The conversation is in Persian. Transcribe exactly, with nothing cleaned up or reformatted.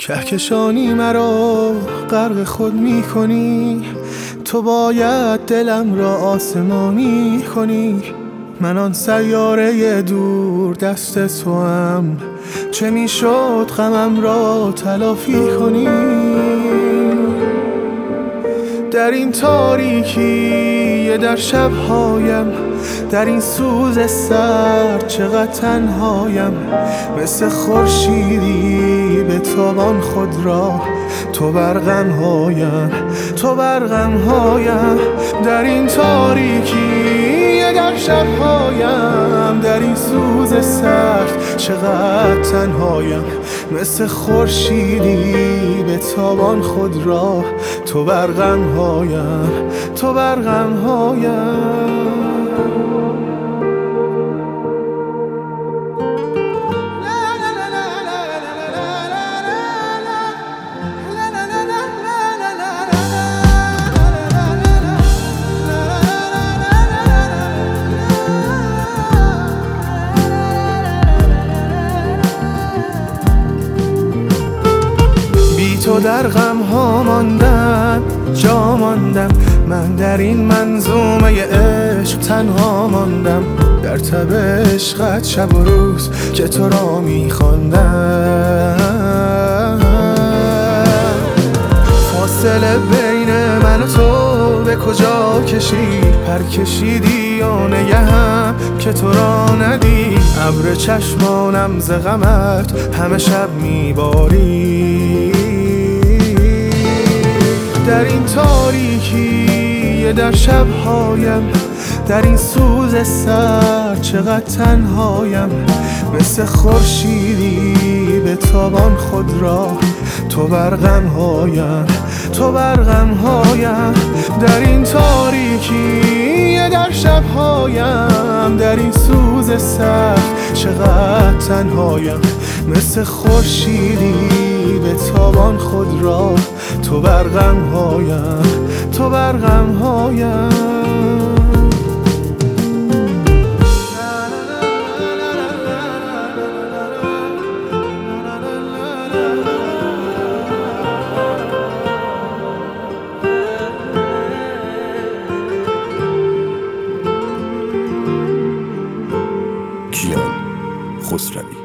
کهکشانی مرا غرق خود می کنی، تو باید دلم را آسمانی کنی. من آن سیاره دور دست توام، چه می شد غمم را تلافی کنی. در این تاریکی در شبهایم، در این سوز سرد چقدر تنهایم. مثل خورشیدی به تابان خود را، تو برقمهایم، تو برقمهایم. در این تاریکی در شبهایم، در این سوز سرد چقدر تنهایم. مثل خورشیدی به تابان خود را، تو برقمهایم، تو برقمهایم. تو در غم ها ماندم، جا ماندم. من در این منظومه عشق تنها ماندم. در تب عشقت شب و روز که تو را می خواندم. فاصله بین من و تو به کجا کشید؟ پر کشیدی و نگهم که تو را ندید. ابر چشمانم ز غمت همه شب می بارید. در این تاریکی در شبهایم، در این سوز سرد چقدر تنهایم. مثل خورشیدی به تابان خود را، تو برقمهایم، تو برقمهایم. در این تاریکی در شبهایم، در این سوز سرد چقدر تنهایم. مثل خورشیدی به تابان خود را، تو برقمهایم، تو برقمهایم. کیان خسروی.